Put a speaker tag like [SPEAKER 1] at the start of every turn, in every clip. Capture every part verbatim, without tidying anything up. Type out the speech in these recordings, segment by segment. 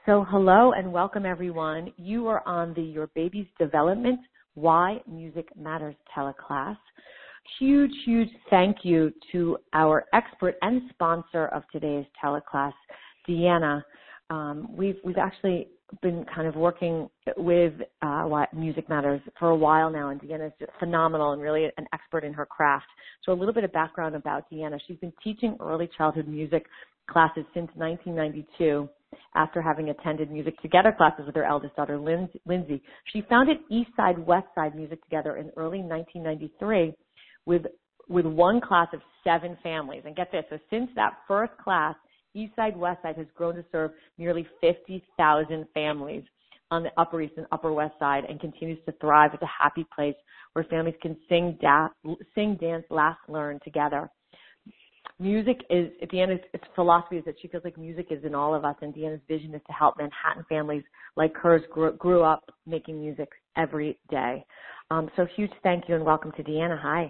[SPEAKER 1] So hello and welcome everyone. You are on the Your Baby's Development Why Music Matters teleclass. Huge, huge thank you to our expert and sponsor of today's teleclass, Deanna. Um, we've we've actually been kind of working with uh, Why Music Matters for a while now, and Deanna is just phenomenal and really an expert in her craft. So a little bit of background about Deanna. She's been teaching early childhood music classes since nineteen ninety-two. After having attended Music Together classes with her eldest daughter, Lindsay. She founded East Side West Side Music Together in early nineteen ninety-three with with one class of seven families. And get this, so since that first class, East Side West Side has grown to serve nearly fifty thousand families on the Upper East and Upper West Side and continues to thrive as a happy place where families can sing, da- sing, dance, laugh, learn together. Music is, at Deanna's philosophy is that she feels like music is in all of us, and Deanna's vision is to help Manhattan families like hers grew, grew up making music every day. Um, so huge thank you and welcome to Deanna. Hi.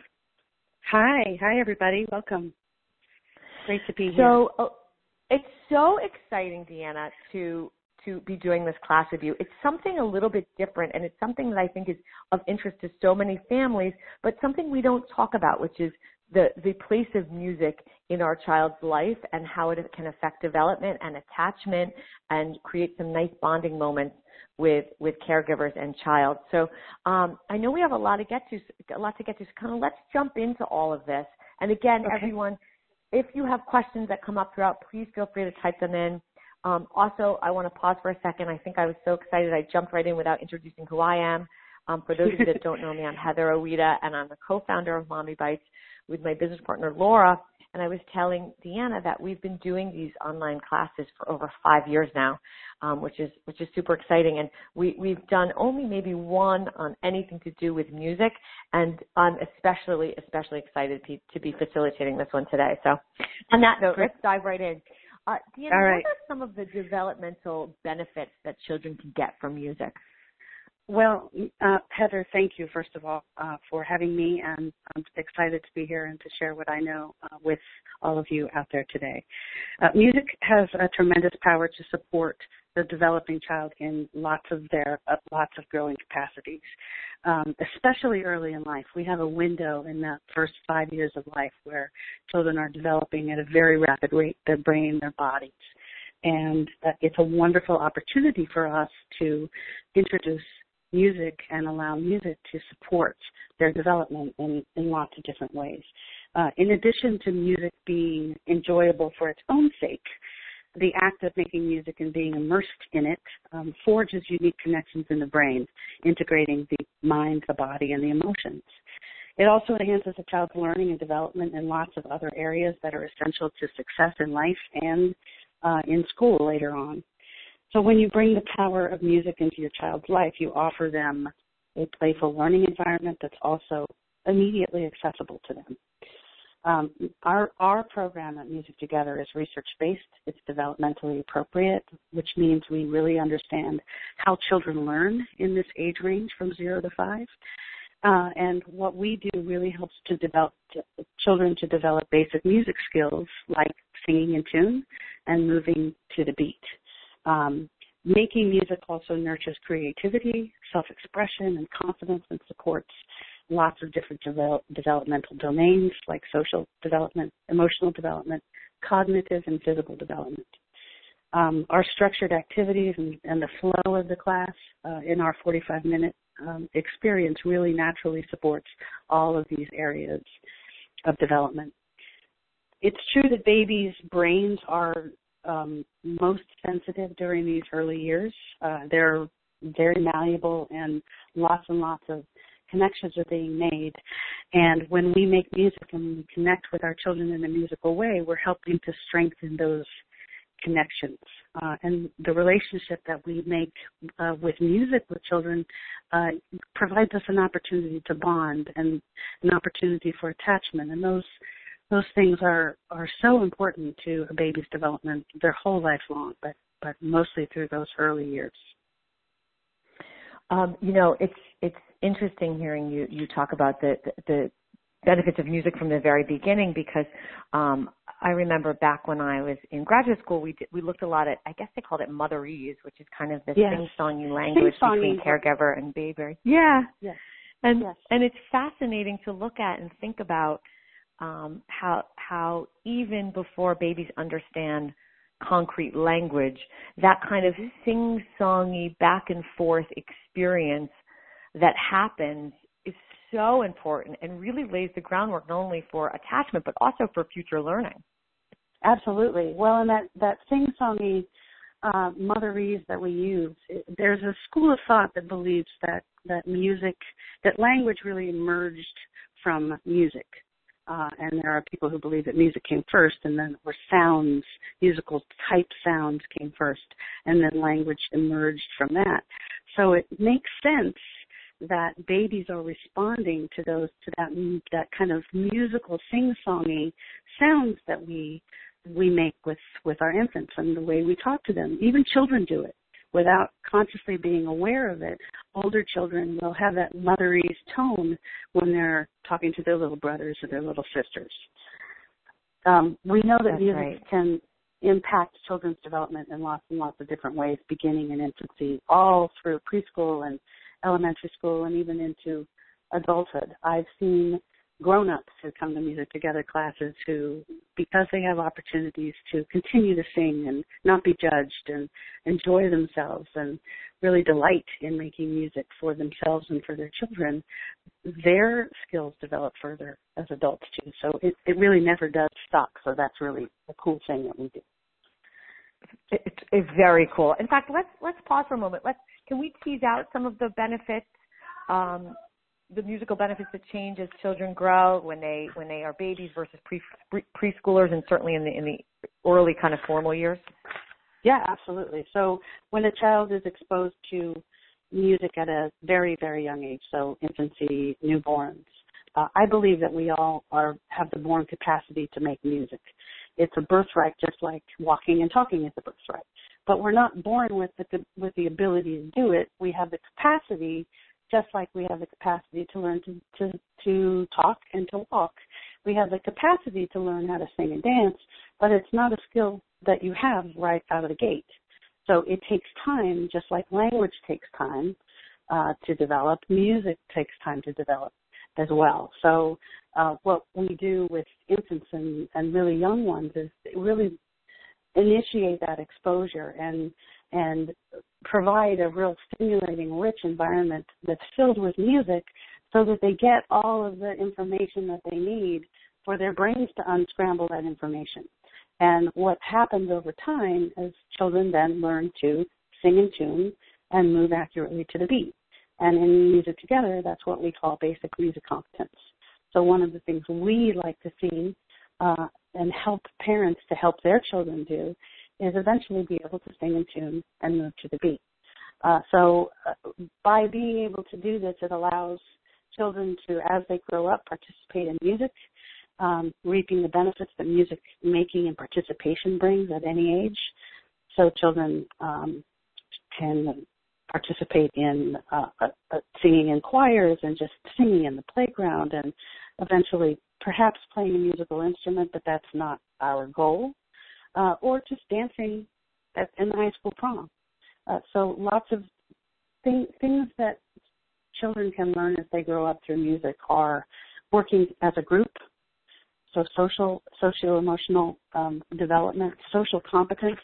[SPEAKER 2] Hi. Hi, everybody. Welcome. Great to be here.
[SPEAKER 1] So uh, it's so exciting, Deanna, to to be doing this class with you. It's something a little bit different, and it's something that I think is of interest to so many families, but something we don't talk about, which is the, the place of music in our child's life and how it can affect development and attachment and create some nice bonding moments with, with caregivers and child. So um, I know we have a lot to get to, a lot to get to. So kind of let's jump into all of this. And again, okay. Everyone, if you have questions that come up throughout, please feel free to type them in. Um, also, I want to pause for a second. I think I was so excited I jumped right in without introducing who I am. Um, for those of you that don't know me, I'm Heather Owita, and I'm the co-founder of Mommy Bites with my business partner, Laura. And I was telling Deanna that we've been doing these online classes for over five years now, um, which is which is super exciting. And we, we've done only maybe one on anything to do with music, and I'm especially, especially excited to, to be facilitating this one today. So on that note, let's dive right in. Uh, Deanna,
[SPEAKER 2] All right.
[SPEAKER 1] What are some of the developmental benefits that children can get from music?
[SPEAKER 2] Well, uh, Heather, thank you, first of all, uh, for having me, and I'm excited to be here and to share what I know uh, with all of you out there today. Uh, music has a tremendous power to support the developing child in lots of their, uh, lots of growing capacities, um, especially early in life. We have a window in the first five years of life where children are developing at a very rapid rate, their brain, their bodies. And uh, it's a wonderful opportunity for us to introduce music and allow music to support their development in, in lots of different ways. Uh, in addition to music being enjoyable for its own sake, the act of making music and being immersed in it um, forges unique connections in the brain, integrating the mind, the body, and the emotions. It also enhances a child's learning and development in lots of other areas that are essential to success in life and uh, in school later on. So when you bring the power of music into your child's life, you offer them a playful learning environment that's also immediately accessible to them. Um, our, our program at Music Together is research-based. It's developmentally appropriate, which means we really understand how children learn in this age range from zero to five. Uh, and what we do really helps to develop to, children to develop basic music skills like singing in tune and moving to the beat. Um, making music also nurtures creativity, self-expression, and confidence, and supports lots of different develop, developmental domains like social development, emotional development, cognitive and physical development. Um, our structured activities and, and the flow of the class uh, in our forty-five minute um, experience really naturally supports all of these areas of development. It's true that babies' brains are Um, most sensitive during these early years. Uh, they're very malleable and lots and lots of connections are being made. And when we make music and we connect with our children in a musical way, we're helping to strengthen those connections. Uh, and the relationship that we make uh, with music with children uh, provides us an opportunity to bond and an opportunity for attachment. And those Those things are, are so important to a baby's development their whole life long, but, but mostly through those early years.
[SPEAKER 1] Um, you know, it's it's interesting hearing you, you talk about the, the, the benefits of music from the very beginning because um, I remember back when I was in graduate school, we did, we looked a lot at, I guess they called it motherese, which is kind of the
[SPEAKER 2] yes.
[SPEAKER 1] sing-songy language
[SPEAKER 2] sing-songy.
[SPEAKER 1] between caregiver and baby. Yeah.
[SPEAKER 2] Yes.
[SPEAKER 1] And
[SPEAKER 2] yes.
[SPEAKER 1] and it's fascinating to look at and think about um, how how even before babies understand concrete language, that kind of sing-songy back and forth experience that happens is so important and really lays the groundwork not only for attachment but also for future learning.
[SPEAKER 2] Absolutely. Well, and that, that sing-songy uh, motherese that we use, it, there's a school of thought that believes that, that music, that language really emerged from music. Uh, and there are people who believe that music came first and then or sounds, musical type sounds came first, and then language emerged from that. So it makes sense that babies are responding to those, to that, that kind of musical sing-songy sounds that we, we make with, with our infants and the way we talk to them. Even children do it without consciously being aware of it. Older children will have that motherese tone when they're talking to their little brothers or their little sisters. Um, we know that
[SPEAKER 1] That's
[SPEAKER 2] music
[SPEAKER 1] right.
[SPEAKER 2] can impact children's development in lots and lots of different ways, beginning in infancy, all through preschool and elementary school and even into adulthood. I've seen grown-ups who come to Music Together classes who, because they have opportunities to continue to sing and not be judged and enjoy themselves and really delight in making music for themselves and for their children, their skills develop further as adults too. So it, it really never does stop. So that's really a cool thing that we do.
[SPEAKER 1] It's, it's very cool. In fact, let's let's pause for a moment. Let's can we tease out some of the benefits, um, the musical benefits that change as children grow when they when they are babies versus pre, pre, preschoolers, and certainly in the in the early kind of formal years.
[SPEAKER 2] Yeah, absolutely. So when a child is exposed to music at a very very young age, so infancy, newborns, uh, I believe that we all are have the born capacity to make music. It's a birthright, just like walking and talking is a birthright. But we're not born with the with the ability to do it. We have the capacity, just like we have the capacity to learn to, to, to talk and to walk. We have the capacity to learn how to sing and dance, but it's not a skill that you have right out of the gate. So it takes time, just like language takes time uh, to develop. Music takes time to develop as well. So uh, what we do with infants and, and really young ones is really initiate that exposure and and provide a real stimulating, rich environment that's filled with music so that they get all of the information that they need for their brains to unscramble that information. And what happens over time is children then learn to sing in tune and move accurately to the beat. And in Music Together, that's what we call basic music competence. So one of the things we like to see uh, and help parents to help their children do is eventually be able to sing in tune and move to the beat. Uh, so uh, by being able to do this, it allows children to, as they grow up, participate in music, um, reaping the benefits that music making and participation brings at any age. So children um, can participate in uh, uh, singing in choirs and just singing in the playground and eventually perhaps playing a musical instrument, but that's not our goal, uh, or just dancing at, in the high school prom. Uh, so lots of thing, things that children can learn as they grow up through music are working as a group, so social, socio-emotional um, development, social competence,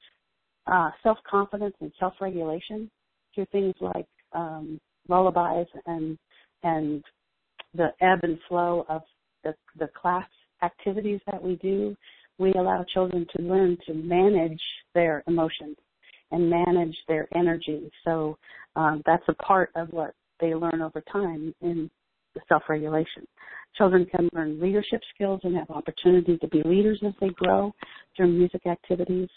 [SPEAKER 2] uh, self-confidence and self-regulation through things like um, lullabies and and the ebb and flow of the, the class activities that we do. We allow children to learn to manage their emotions and manage their energy. So um, that's a part of what they learn over time in the self-regulation. Children can learn leadership skills and have opportunity to be leaders as they grow through music activities.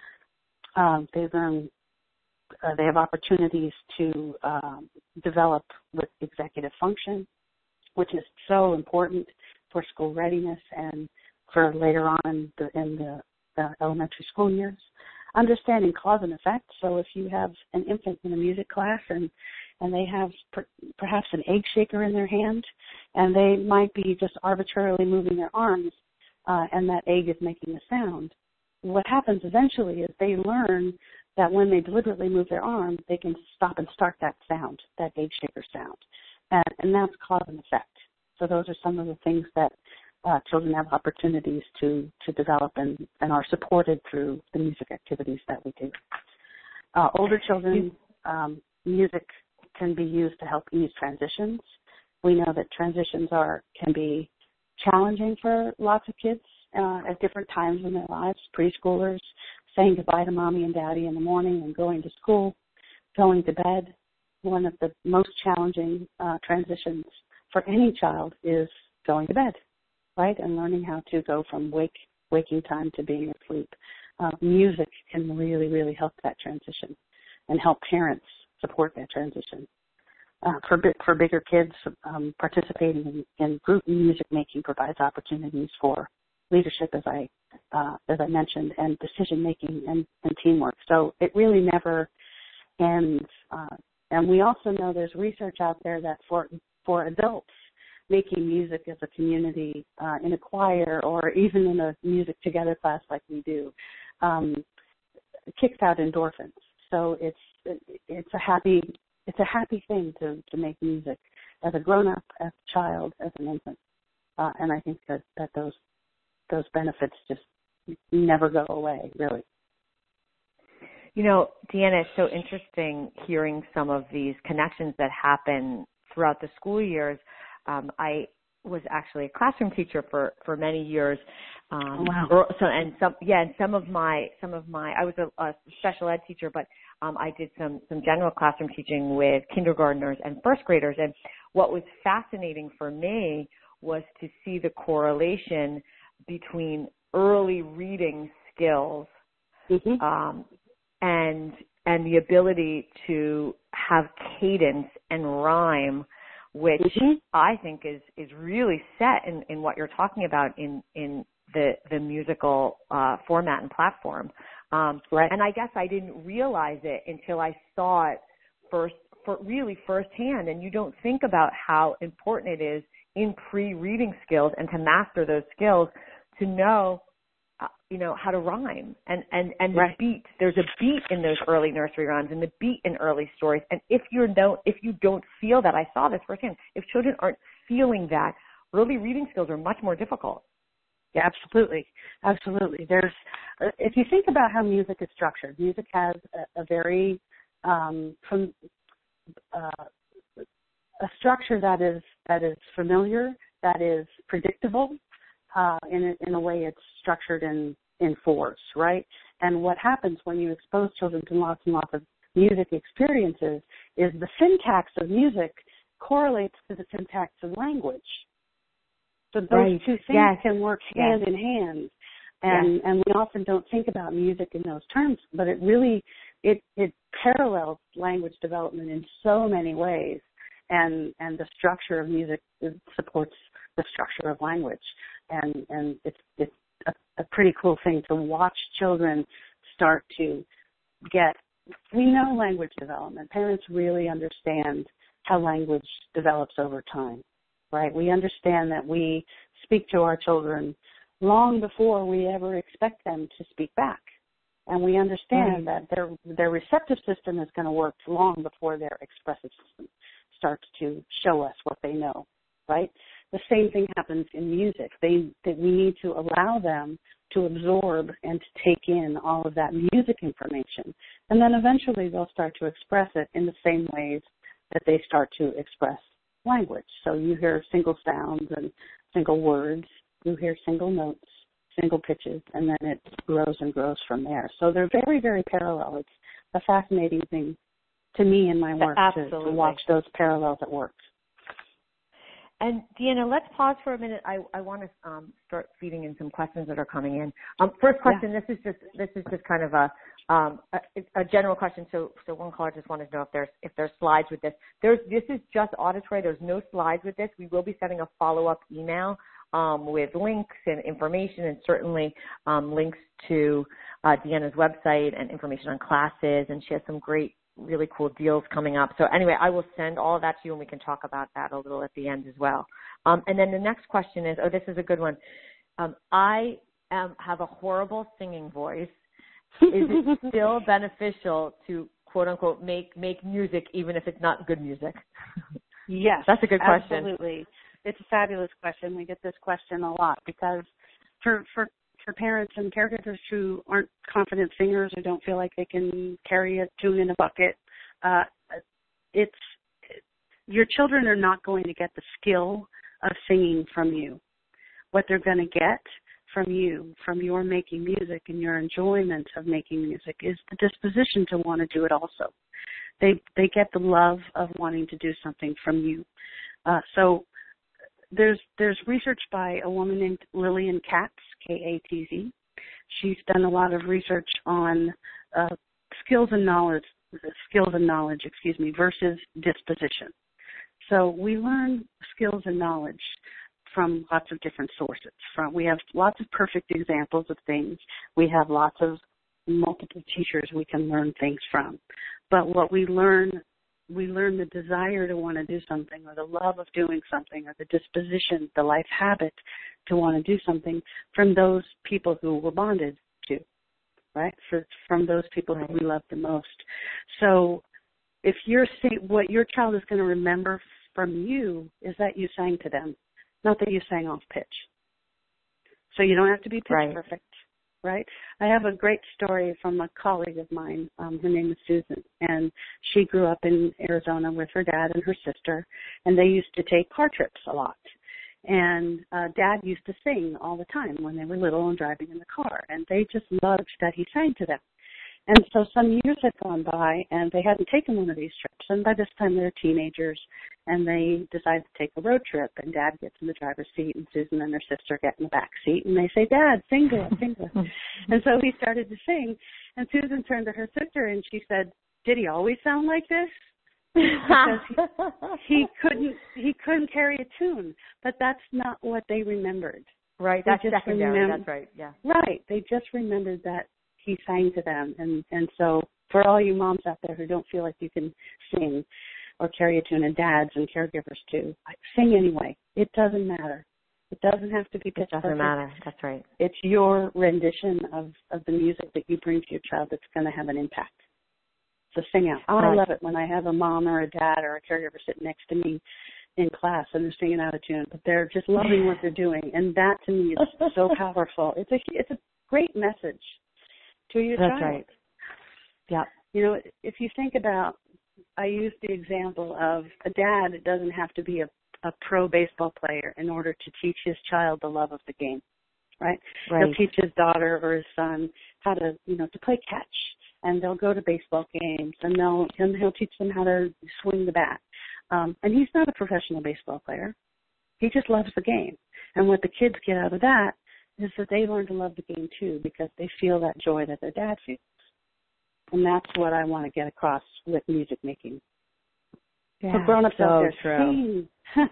[SPEAKER 2] Um, they learn, uh, they have opportunities to um, develop with executive function, which is so important for school readiness and for later on in the, in the, the elementary school years. Understanding cause and effect. So if you have an infant in a music class and, and they have per, perhaps an egg shaker in their hand and they might be just arbitrarily moving their arms, uh, and that egg is making a sound, what happens eventually is they learn that when they deliberately move their arm, they can stop and start that sound, that egg shaker sound. And, and that's cause and effect. So those are some of the things that uh, children have opportunities to, to develop and, and are supported through the music activities that we do. Uh, older children, um, music can be used to help ease transitions. We know that transitions are can be challenging for lots of kids uh, at different times in their lives. Preschoolers, saying goodbye to mommy and daddy in the morning and going to school, going to bed. One of the most challenging uh, transitions for any child is going to bed, right, and learning how to go from wake waking time to being asleep. Uh, music can really, really help that transition and help parents support that transition. Uh, for for bigger kids, um, participating in, in group music making provides opportunities for leadership, as I uh, as I mentioned, and decision making and, and teamwork. So it really never ends. Uh, and we also know there's research out there that for for adults, making music as a community uh, in a choir or even in a music together class like we do um, kicks out endorphins. So it's it's a happy it's a happy thing to, to make music as a grown up, as a child, as an infant, uh, and I think that, that those those benefits just never go away, really.
[SPEAKER 1] You know, Deanna, it's so interesting hearing some of these connections that happen throughout the school years. Um, I was actually a classroom teacher for, for many years. Um,
[SPEAKER 2] wow.
[SPEAKER 1] So, and some, yeah, and some of my, some of my, I was a, a special ed teacher, but um, I did some, some general classroom teaching with kindergartners and first graders. And what was fascinating for me was to see the correlation between early reading skills mm-hmm. um, and and the ability to have cadence and rhyme, which mm-hmm. I think is, is really set in, in what you're talking about in, in the, the musical uh, format and platform. Um,
[SPEAKER 2] right.
[SPEAKER 1] And I guess I didn't realize it until I saw it first, for really firsthand. And you don't think about how important it is in pre-reading skills and to master those skills to know Uh, you know, how to rhyme and, and, and
[SPEAKER 2] right.
[SPEAKER 1] the beat. There's a beat in those early nursery rhymes and the beat in early stories. And if you don't, if you don't feel that, I saw this firsthand, if children aren't feeling that, early reading skills are much more difficult.
[SPEAKER 2] Yeah, absolutely. Absolutely. There's, if you think about how music is structured, music has a, a very, um, from, uh, a structure that is, that is familiar, that is predictable. Uh, in, a, in a way it's structured in, in fours, right? And what happens when you expose children to lots and lots of music experiences is the syntax of music correlates to the syntax of language. So those
[SPEAKER 1] right.
[SPEAKER 2] two things
[SPEAKER 1] yes.
[SPEAKER 2] can work hand
[SPEAKER 1] yes.
[SPEAKER 2] in hand. And, yes. and we often don't think about music in those terms, but it really, it, it parallels language development in so many ways. And, and the structure of music supports the structure of language. And, and it's, it's a, a pretty cool thing to watch children start to get, we know language development. Parents really understand how language develops over time, right? We understand that we speak to our children long before we ever expect them to speak back. And we understand right. that their, their receptive system is going to work long before their expressive system starts to show us what they know, right? The same thing happens in music. They, that we need to allow them to absorb and to take in all of that music information. And then eventually they'll start to express it in the same ways that they start to express language. So you hear single sounds and single words. You hear single notes, single pitches, and then it grows and grows from there. So they're very, very parallel. It's a fascinating thing to me in my work to, to watch those parallels at work.
[SPEAKER 1] And Deanna, let's pause for a minute. I, I want to um, start feeding in some questions that are coming in. Um, first question. Yeah. This is just this is just kind of a, um, a a general question. So so one caller just wanted to know if there's if there's slides with this. There's this is just auditory. There's no slides with this. We will be sending a follow up email um, with links and information, and certainly um, links to uh, Deanna's website and information on classes. And she has some great, really cool deals coming up. So anyway, I will send all of that to you and we can talk about that a little at the end as well. Um, and then the next question is, oh, this is a good one. Um, I am, have a horrible singing voice. Is it still beneficial to, quote unquote, make, make music even if it's not good music?
[SPEAKER 2] Yes.
[SPEAKER 1] That's a good question.
[SPEAKER 2] Absolutely. It's a fabulous question. We get this question a lot because for, for, for parents and caregivers who aren't confident singers or don't feel like they can carry a tune in a bucket, uh, it's, your children are not going to get the skill of singing from you. What they're going to get from you, from your making music and your enjoyment of making music, is the disposition to want to do it also. They they get the love of wanting to do something from you. Uh, so there's there's research by a woman named Lillian Katz, K A T Z. She's done a lot of research on uh, skills and knowledge, skills and knowledge, excuse me, versus disposition. So we learn skills and knowledge from lots of different sources. From we have lots of perfect examples of things. We have lots of multiple teachers we can learn things from. But what we learn, we learn the desire to want to do something, or the love of doing something, or the disposition, the life habit to want to do something from those people who we're bonded to, right? For, from those people
[SPEAKER 1] right.
[SPEAKER 2] who we love the most. So if you're what your child is going to remember from you is that you sang to them, not that you sang off pitch. So you don't have to be pitch
[SPEAKER 1] right.
[SPEAKER 2] perfect, right? I have a great story from a colleague of mine. Um, her name is Susan, and she grew up in Arizona with her dad and her sister, and they used to take car trips a lot. And uh, Dad used to sing all the time when they were little and driving in the car, and they just loved that he sang to them. And so some years had gone by, and they hadn't taken one of these trips. And by this time, they're teenagers, and they decide to take a road trip. And Dad gets in the driver's seat, and Susan and her sister get in the back seat, and they say, "Dad, sing to us, sing to us." And so he started to sing, and Susan turned to her sister, and she said, "Did he always sound like this?" Because he, he couldn't he couldn't carry a tune, but that's not what they remembered.
[SPEAKER 1] Right,
[SPEAKER 2] they
[SPEAKER 1] that's secondary. Remem- that's right. Yeah.
[SPEAKER 2] Right, they just remembered that he sang to them, and and so for all you moms out there who don't feel like you can sing or carry a tune, and dads and caregivers too, sing anyway. It doesn't matter. It doesn't have to be pitch perfect.
[SPEAKER 1] It doesn't matter. That's right.
[SPEAKER 2] It's your rendition of of the music that you bring to your child that's going to have an impact. So sing out. Oh, I love it when I have a mom or a dad or a caregiver sitting next to me in class and they're singing out of tune, but they're just loving what they're doing, and that to me is so powerful. It's a it's a great message to your
[SPEAKER 1] That's
[SPEAKER 2] child.
[SPEAKER 1] right. Yeah.
[SPEAKER 2] You know, if you think about, I used the example of a dad. It doesn't have to be a, a pro baseball player in order to teach his child the love of the game, right?
[SPEAKER 1] Right.
[SPEAKER 2] He'll teach his daughter or his son how to, you know, to play catch, and they'll go to baseball games, and they'll and he'll teach them how to swing the bat. Um, and he's not a professional baseball player. He just loves the game. And what the kids get out of that is that they learn to love the game too, because they feel that joy that their dad feels. And that's what I want to get across with music making.
[SPEAKER 1] Yeah,
[SPEAKER 2] so grown-ups
[SPEAKER 1] so
[SPEAKER 2] out there,
[SPEAKER 1] true.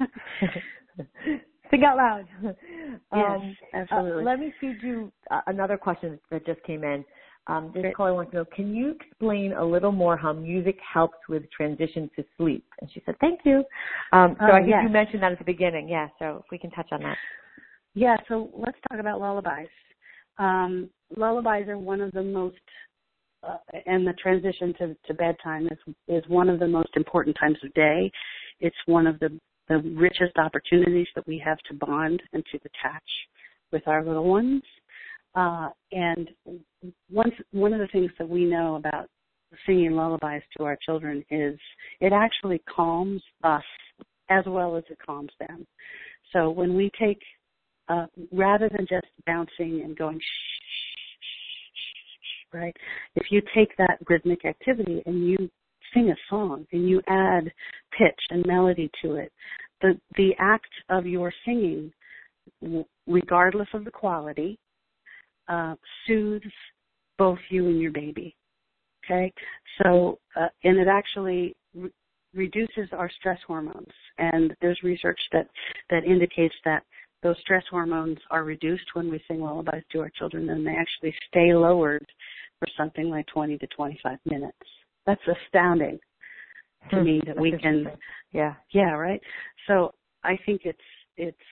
[SPEAKER 2] sing.
[SPEAKER 1] Sing out loud.
[SPEAKER 2] Yes,
[SPEAKER 1] um,
[SPEAKER 2] absolutely.
[SPEAKER 1] Uh, let me feed you uh, another question that just came in. Um, this
[SPEAKER 2] Great.
[SPEAKER 1] caller wants to know, can you explain a little more how music helps with transition to sleep? And she said, thank you. Um, so
[SPEAKER 2] uh,
[SPEAKER 1] I think
[SPEAKER 2] yes.
[SPEAKER 1] you mentioned that at the beginning. Yeah, so if we can touch on that.
[SPEAKER 2] Yeah, so let's talk about lullabies. Um, lullabies are one of the most, uh, and the transition to, to bedtime is, is one of the most important times of day. It's one of the, the richest opportunities that we have to bond and to attach with our little ones. Uh, and one, one of the things that we know about singing lullabies to our children is it actually calms us as well as it calms them. So when we take Uh, rather than just bouncing and going shh, shh, shh, shh, right? If you take that rhythmic activity and you sing a song and you add pitch and melody to it, the the act of your singing, regardless of the quality, uh, soothes both you and your baby. Okay, so uh, and it actually re- reduces our stress hormones, and there's research that that indicates that those stress hormones are reduced when we sing lullabies to our children, and they actually stay lowered for something like twenty to twenty-five minutes. That's astounding to
[SPEAKER 1] hmm.
[SPEAKER 2] me that
[SPEAKER 1] That's
[SPEAKER 2] we can,
[SPEAKER 1] yeah,
[SPEAKER 2] yeah, right. So I think it's it's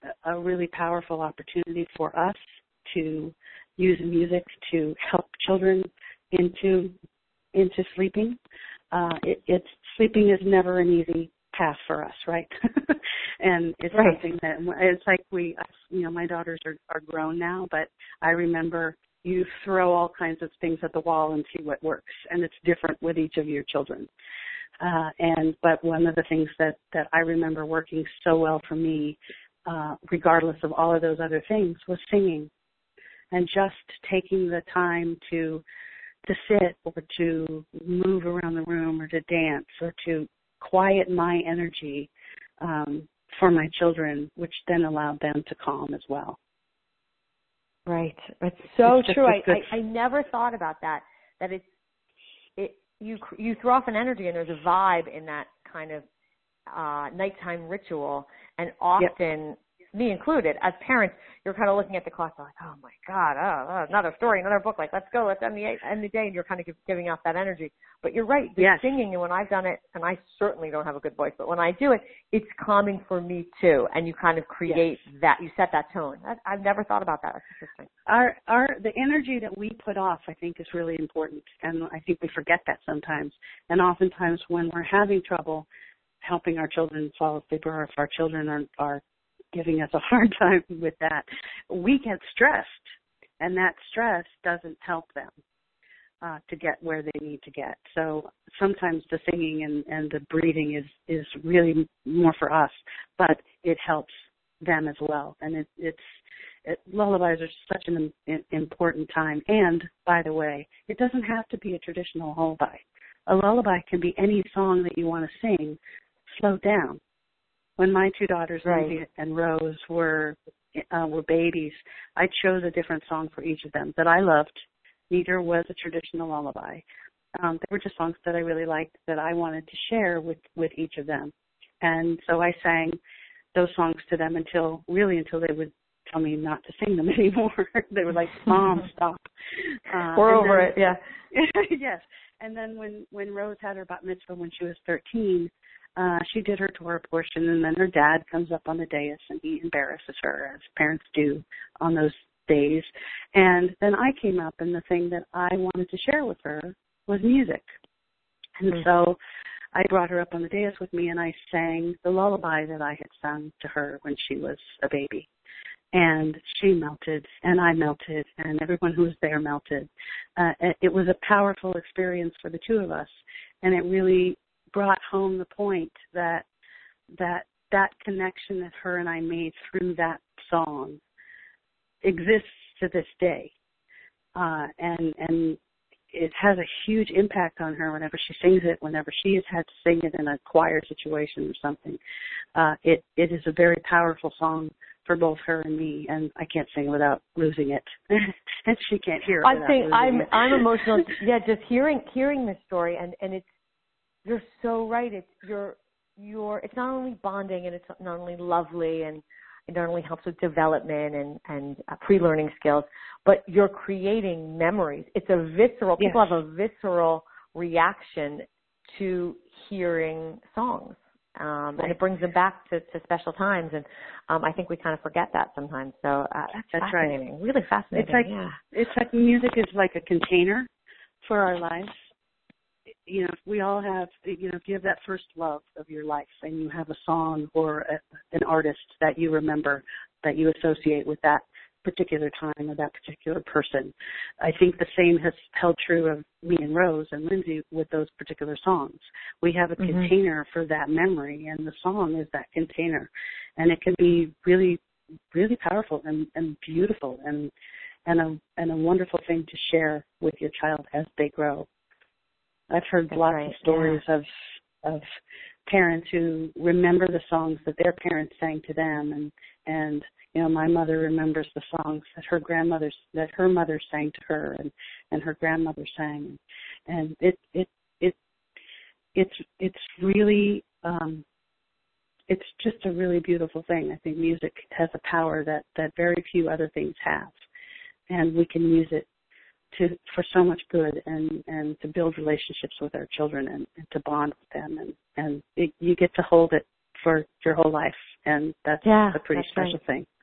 [SPEAKER 2] a really powerful opportunity for us to use music to help children into into sleeping. Uh, it, it's sleeping is never an easy path for us, right? And it's
[SPEAKER 1] right.
[SPEAKER 2] something that it's like we, you know, my daughters are, are grown now, but I remember you throw all kinds of things at the wall and see what works, and it's different with each of your children. Uh, and but one of the things that, that I remember working so well for me, uh, regardless of all of those other things, was singing, and just taking the time to to sit or to move around the room or to dance or to quiet my energy um, for my children, which then allowed them to calm as well.
[SPEAKER 1] Right. It's so
[SPEAKER 2] it's
[SPEAKER 1] true. I, I, I never thought about that, that it's, it, you, you throw off an energy and there's a vibe in that kind of uh, nighttime ritual. And often, yep. me included, as parents, you're kind of looking at the clock like, oh my God, oh, oh, another story, another book, like, let's go, let's end the, end the day, and you're kind of giving off that energy. But you're right, the
[SPEAKER 2] yes.
[SPEAKER 1] singing, and when I've done it, and I certainly don't have a good voice, but when I do it, it's calming for me too, and you kind of create yes. that, you set that tone. That, I've never thought about that. That's interesting.
[SPEAKER 2] Our, our, the energy that we put off, I think, is really important, and I think we forget that sometimes. And oftentimes when we're having trouble helping our children fall asleep, or if our children are, are giving us a hard time with that, we get stressed, and that stress doesn't help them uh, to get where they need to get. So sometimes the singing and, and the breathing is, is really more for us, but it helps them as well. And it, it's it, lullabies are such an in, important time. And, by the way, it doesn't have to be a traditional lullaby. A lullaby can be any song that you want to sing, slowed down. When my two daughters,
[SPEAKER 1] right.
[SPEAKER 2] Lindsay and Rose, were uh, were babies, I chose a different song for each of them that I loved. Neither was a traditional lullaby. Um, they were just songs that I really liked that I wanted to share with, with each of them. And so I sang those songs to them until, really until they would tell me not to sing them anymore. They were like, Mom, stop. Uh,
[SPEAKER 1] we're over then, it, yeah.
[SPEAKER 2] Yes. And then when, when Rose had her bat mitzvah when she was thirteen, Uh, she did her Torah portion, and then her dad comes up on the dais, and he embarrasses her, as parents do on those days. And then I came up, and the thing that I wanted to share with her was music. And mm-hmm. so I brought her up on the dais with me, and I sang the lullaby that I had sung to her when she was a baby. And she melted, and I melted, and everyone who was there melted. Uh, it was a powerful experience for the two of us, and it really brought home the point that that that connection that her and I made through that song exists to this day, uh, and and it has a huge impact on her whenever she sings it. Whenever she has had to sing it in a choir situation or something, uh, it it is a very powerful song for both her and me, and I can't sing without losing it, and she can't hear it.
[SPEAKER 1] I think I'm
[SPEAKER 2] it.
[SPEAKER 1] I'm emotional. Yeah, just hearing hearing this story, and and it's. You're so right. It's you're you're. It's not only bonding, and it's not only lovely, and it not only helps with development and and uh, pre-learning skills, but you're creating memories. It's a visceral.
[SPEAKER 2] Yes.
[SPEAKER 1] People have a visceral reaction to hearing songs, um, right. and it brings them back to, to special times. And um, I think we kind of forget that sometimes. So uh, that's,
[SPEAKER 2] that's
[SPEAKER 1] fascinating.
[SPEAKER 2] Right.
[SPEAKER 1] Really fascinating.
[SPEAKER 2] It's like
[SPEAKER 1] yeah.
[SPEAKER 2] it's like music is like a container for our lives. You know, we all have, you know, if you have that first love of your life and you have a song or a, an artist that you remember, that you associate with that particular time or that particular person, I think the same has held true of me and Rose and Lindsay with those particular songs. We have a mm-hmm. container for that memory, and the song is that container. And it can be really, really powerful and, and beautiful and, and, a, and a wonderful thing to share with your child as they grow. I've heard
[SPEAKER 1] That's
[SPEAKER 2] lots
[SPEAKER 1] right.
[SPEAKER 2] of stories
[SPEAKER 1] yeah.
[SPEAKER 2] of of parents who remember the songs that their parents sang to them, and and you know, my mother remembers the songs that her grandmother that her mother sang to her, and, and her grandmother sang, and it it it it's it's really um, it's just a really beautiful thing. I think music has a power that that very few other things have, and we can use it to for so much good, and, and to build relationships with our children, and, and to bond with them, and, and it, you get to hold it for your whole life, and that's
[SPEAKER 1] yeah,
[SPEAKER 2] a pretty
[SPEAKER 1] that's
[SPEAKER 2] special
[SPEAKER 1] right.
[SPEAKER 2] thing.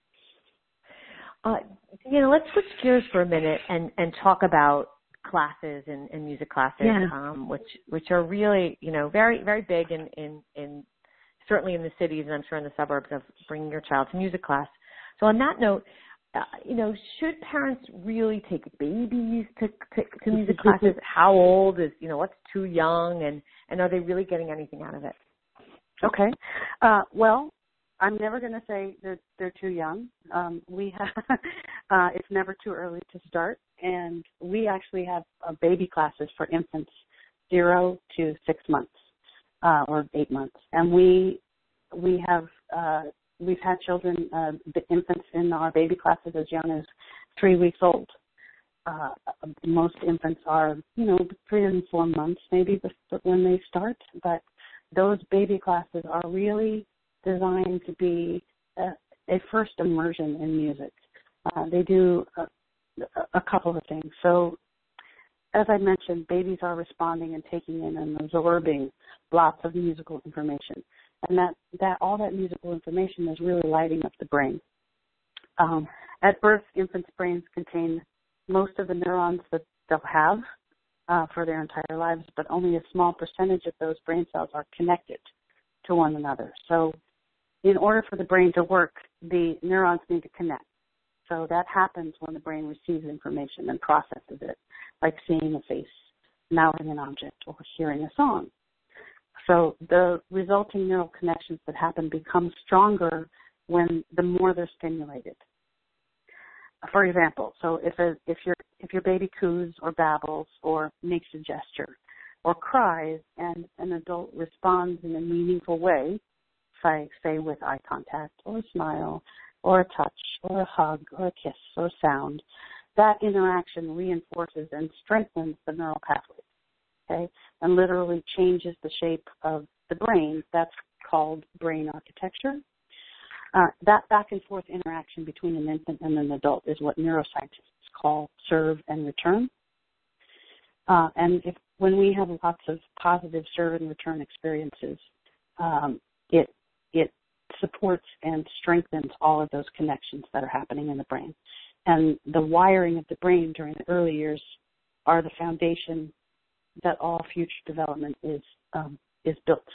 [SPEAKER 1] Uh, you know, let's switch gears for a minute and, and talk about classes and, and music classes,
[SPEAKER 2] yeah.
[SPEAKER 1] um, which which are really, you know, very very big in, in in certainly in the cities and I'm sure in the suburbs of bringing your child to music class. So on that note, uh, you know, should parents really take babies to, to to music classes? How old is, you know, what's too young, and and are they really getting anything out of it?
[SPEAKER 2] Okay. Uh, well, I'm never going to say that they're too young. Um, we have, uh, it's never too early to start, and we actually have uh, baby classes for infants zero to six months uh, or eight months, and we we have uh, we've had children, uh, the infants in our baby classes as young as three weeks old. Uh, most infants are, you know, three and four months maybe when they start, but those baby classes are really designed to be a, a first immersion in music. Uh, they do a, a couple of things. So, as I mentioned, babies are responding and taking in and absorbing lots of musical information, and that, that all that musical information is really lighting up the brain. Um, at birth, infants' brains contain most of the neurons that they'll have uh, for their entire lives, but only a small percentage of those brain cells are connected to one another. So in order for the brain to work, the neurons need to connect. So that happens when the brain receives information and processes it, like seeing a face, mouthing an object, or hearing a song. So the resulting neural connections that happen become stronger when the more they're stimulated. For example, so if a, if your if your baby coos or babbles or makes a gesture or cries and an adult responds in a meaningful way, say, say with eye contact or a smile or a touch or a hug or a kiss or sound, that interaction reinforces and strengthens the neural pathways, okay, and literally changes the shape of the brain. That's called brain architecture. Uh, that back and forth interaction between an infant and an adult is what neuroscientists call serve and return. Uh, and if, when we have lots of positive serve and return experiences, um, it it supports and strengthens all of those connections that are happening in the brain. And the wiring of the brain during the early years are the foundation that all future development is um, is built.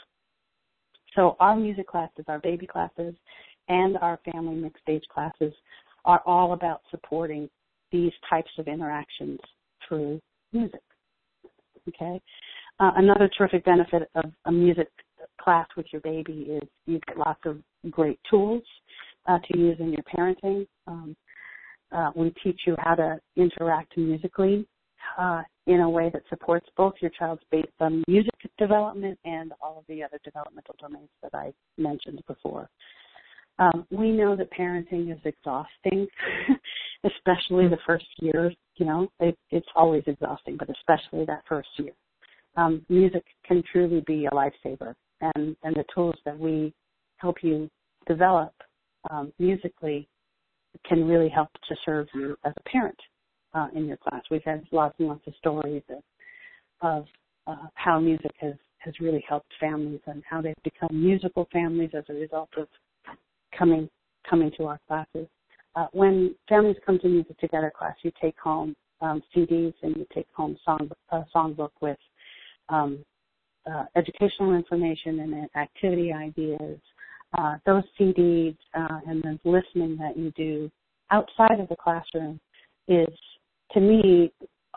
[SPEAKER 2] So our music classes, our baby classes, and our family mixed stage classes are all about supporting these types of interactions through music. Okay. Uh, another terrific benefit of a music class with your baby is you get lots of great tools uh, to use in your parenting. Um, uh, we teach you how to interact musically uh, in a way that supports both your child's based on music development and all of the other developmental domains that I mentioned before. Um, we know that parenting is exhausting, especially the first year. You know, it, it's always exhausting, but especially that first year. Um, music can truly be a lifesaver, and, and the tools that we help you develop um, musically can really help to serve you as a parent uh, in your class. We've had lots and lots of stories of, of uh, how music has, has really helped families and how they've become musical families as a result of coming coming to our classes. Uh, when families come to Music Together class, you take home um, C Ds and you take home song a songbook with um, uh, educational information and activity ideas. Uh, those C Ds uh, and the listening that you do outside of the classroom is, to me,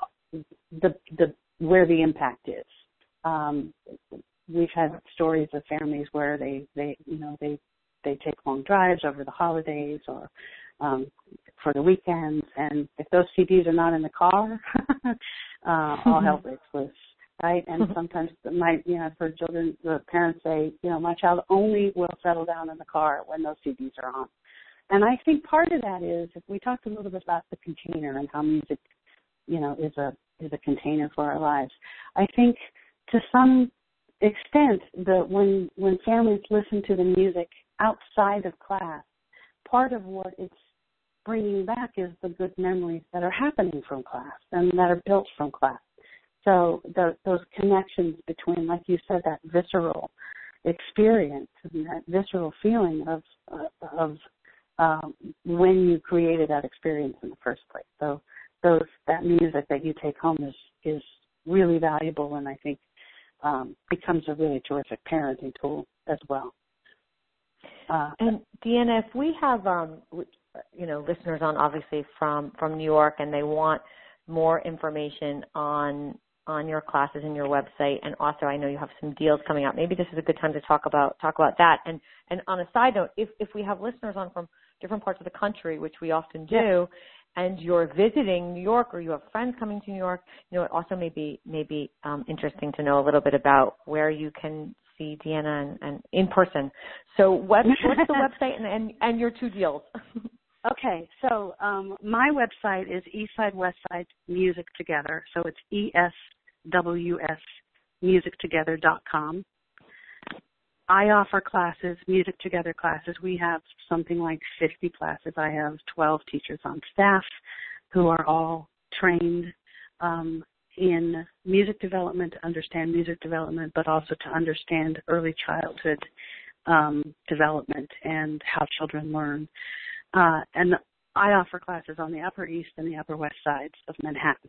[SPEAKER 2] the the where the impact is. Um, we've had stories of families where they, they you know they They take long drives over the holidays or um, for the weekends, and if those C Ds are not in the car, uh, all hell breaks loose, right? And sometimes my, you know, I've heard children, the parents say, you know, my child only will settle down in the car when those C Ds are on. And I think part of that is, if we talked a little bit about the container and how music, you know, is a is a container for our lives. I think to some extent that when when families listen to the music outside of class, part of what it's bringing back is the good memories that are happening from class and that are built from class. So the, those connections between, like you said, that visceral experience and that visceral feeling of uh, of um, when you created that experience in the first place. So those that music that you take home is is really valuable, and I think um, becomes a really terrific parenting tool as well. Uh,
[SPEAKER 1] and Deanna, if we have um, you know listeners on obviously from from New York, and they want more information on on your classes and your website, and also I know you have some deals coming out. Maybe this is a good time to talk about talk about that. And and on a side note, if if we have listeners on from different parts of the country, which we often do, yeah. and you're visiting New York, or you have friends coming to New York, you know, it also may be maybe um, interesting to know a little bit about where you can see Deanna and, and in person. So what, what's the website and, and and your two deals?
[SPEAKER 2] Okay, so um, my website is Eastside Westside Music Together, so it's E S W S music together dot com. I offer classes, Music Together classes. We have something like fifty classes. I have twelve teachers on staff who are all trained um, in music development, to understand music development, but also to understand early childhood um, development and how children learn. Uh, and I offer classes on the Upper East and the Upper West sides of Manhattan.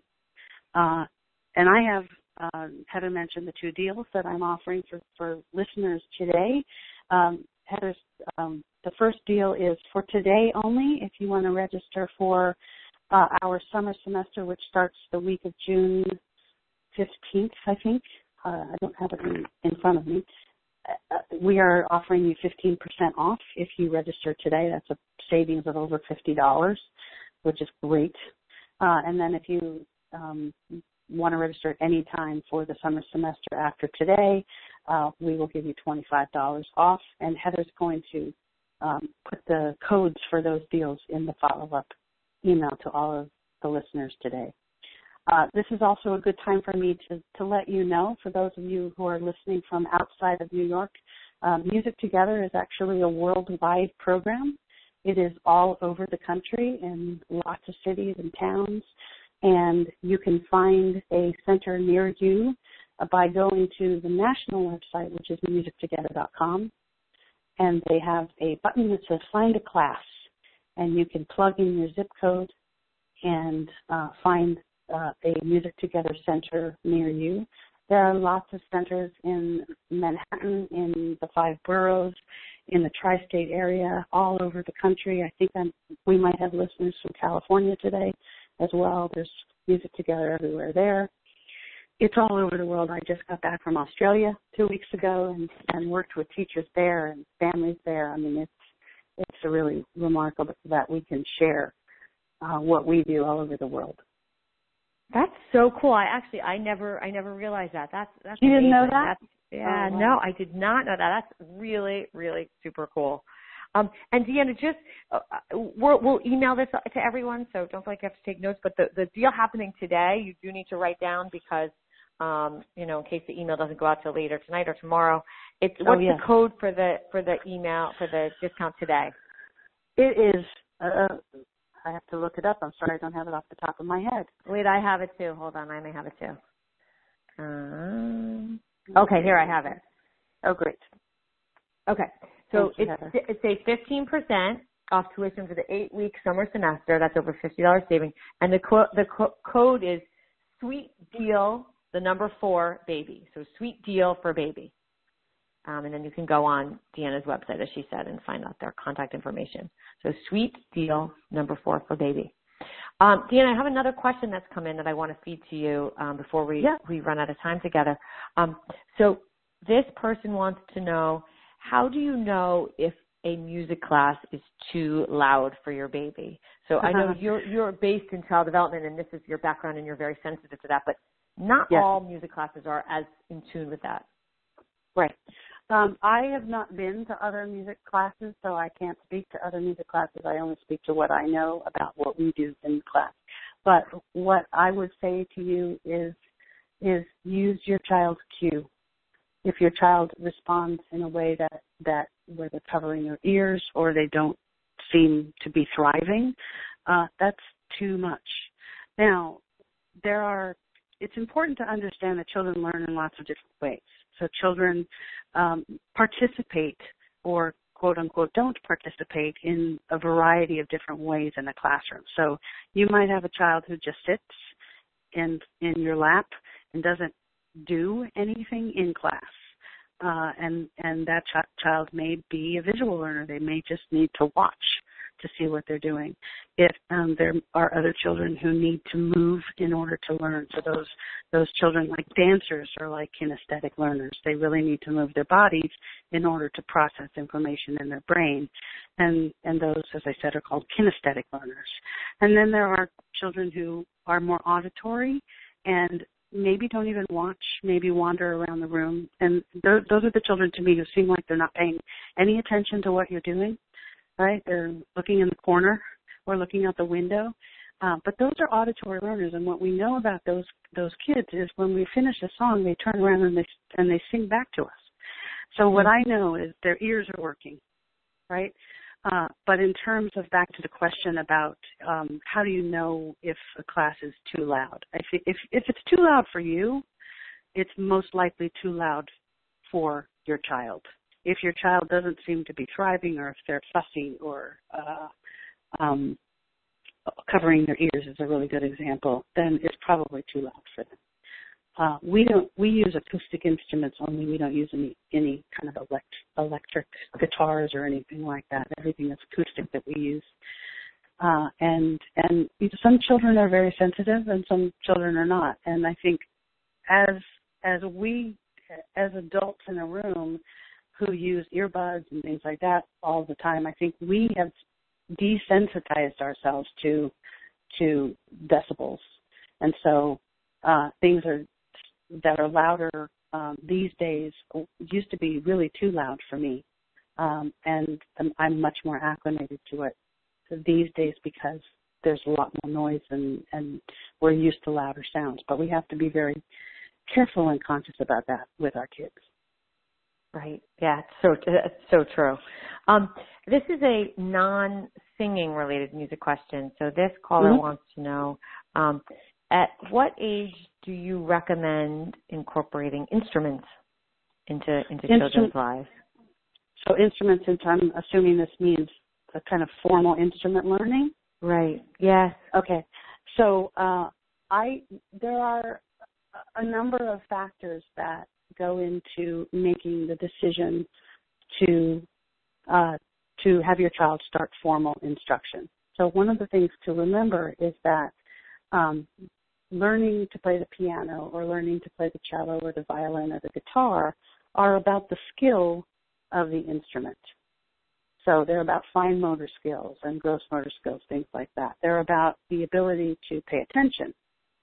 [SPEAKER 2] Uh, and I have, uh, Heather mentioned the two deals that I'm offering for, for listeners today. Um, Heather's, um, the first deal is for today only. If you want to register for uh, our summer semester, which starts the week of June fifteenth, I think. Uh, I don't have it in, in front of me. Uh, we are offering you fifteen percent off if you register today. That's a savings of over fifty dollars, which is great. Uh, and then if you um, want to register at any time for the summer semester after today, uh, we will give you twenty-five dollars off. And Heather's going to um, put the codes for those deals in the follow-up email to all of the listeners today. Uh, this is also a good time for me to, to let you know, for those of you who are listening from outside of New York, uh, Music Together is actually a worldwide program. It is all over the country in lots of cities and towns, and you can find a center near you uh, by going to the national website, which is music together dot com, and they have a button that says Find a Class, and you can plug in your zip code and uh, find Uh, a Music Together center near you. There are lots of centers in Manhattan, in the five boroughs, in the tri-state area, all over the country. I think I'm, we might have listeners from California today as well. There's Music Together everywhere there. It's all over the world. I just got back from Australia two weeks ago and, and worked with teachers there and families there. I mean, it's it's really remarkable that we can share uh, what we do all over the world.
[SPEAKER 1] That's so cool. I actually, I never, I never realized that. That's, that's
[SPEAKER 2] You
[SPEAKER 1] amazing.
[SPEAKER 2] didn't know that?
[SPEAKER 1] That's, yeah,
[SPEAKER 2] oh, wow.
[SPEAKER 1] no, I did not know that. That's really, really super cool. Um, and Deanna, just, uh, we'll, we'll email this to everyone, so don't feel like you have to take notes, but the, the deal happening today, you do need to write down because, um, you know, in case the email doesn't go out till later tonight or tomorrow. It's, what's
[SPEAKER 2] oh, yes.
[SPEAKER 1] the code for the, for the email, for the discount today?
[SPEAKER 2] It is, uh, I have to look it up. I'm sorry, I don't have it off the top of my head.
[SPEAKER 1] Wait, I have it too. Hold on, I may have it too. Um, okay, here I have it.
[SPEAKER 2] Oh, great.
[SPEAKER 1] Okay, so
[SPEAKER 2] you,
[SPEAKER 1] it's, it's a fifteen percent off tuition for the eight-week summer semester. That's over fifty dollars savings. And the, co- the co- code is Sweet Deal, the number four, baby. So Sweet Deal for baby. Um, and then you can go on Deanna's website, as she said, and find out their contact information. So Sweet Deal, number four for baby. Um, Deanna, I have another question that's come in that I want to feed to you um, before we,
[SPEAKER 2] yeah.
[SPEAKER 1] we run out of time together. Um, so this person wants to know, how do you know if a music class is too loud for your baby? So I know you're, you're based in child development, and this is your background, and you're very sensitive to that, but not
[SPEAKER 2] yes.
[SPEAKER 1] all music classes are as in tune with that.
[SPEAKER 2] Right. Um, I have not been to other music classes, so I can't speak to other music classes. I only speak to what I know about what we do in class. But what I would say to you is, is use your child's cue. If your child responds in a way that, that where they're covering their ears or they don't seem to be thriving, uh, that's too much. Now, there are it's important to understand that children learn in lots of different ways. So children um, participate or quote unquote don't participate in a variety of different ways in the classroom. So you might have a child who just sits in in your lap and doesn't do anything in class. Uh, and, and that ch- child may be a visual learner. They may just need to watch to see what they're doing. If um, there are other children who need to move in order to learn, so those those children, like dancers, are like kinesthetic learners. They really need to move their bodies in order to process information in their brain, and and those, as I said, are called kinesthetic learners. And then there are children who are more auditory and maybe don't even watch, maybe wander around the room, and those, those are the children to me who seem like they're not paying any attention to what you're doing. Right? They're looking in the corner or looking out the window. Uh, but those are auditory learners, and what we know about those those kids is when we finish a song, they turn around and they and they sing back to us. So what I know is their ears are working, right? Uh, but in terms of back to the question about um, how do you know if a class is too loud? I think if if it's too loud for you, it's most likely too loud for your child. If your child doesn't seem to be thriving, or if they're fussy, or uh, um, covering their ears is a really good example, then it's probably too loud for them. Uh, we don't. We use acoustic instruments only. We don't use any any kind of elect, electric guitars or anything like that. Everything is acoustic that we use. Uh, and and some children are very sensitive, and some children are not. And I think as as we as adults in a room who use earbuds and things like that all the time, I think we have desensitized ourselves to to decibels, and so uh, things are that are louder um, these days used to be really too loud for me, um, and I'm much more acclimated to it these days because there's a lot more noise and, and we're used to louder sounds. But we have to be very careful and conscious about that with our kids.
[SPEAKER 1] Right. Yeah, it's so, it's so true. Um, this is a non-singing related music question. So this caller mm-hmm. wants to know, um, at what age do you recommend incorporating instruments into, into Instru- children's lives?
[SPEAKER 2] So instruments, and I'm assuming this means a kind of formal instrument learning?
[SPEAKER 1] Right. Yes.
[SPEAKER 2] Okay. So uh, I there are a number of factors that go into making the decision to uh, to have your child start formal instruction. So one of the things to remember is that um, learning to play the piano or learning to play the cello or the violin or the guitar are about the skill of the instrument. So they're about fine motor skills and gross motor skills, things like that. They're about the ability to pay attention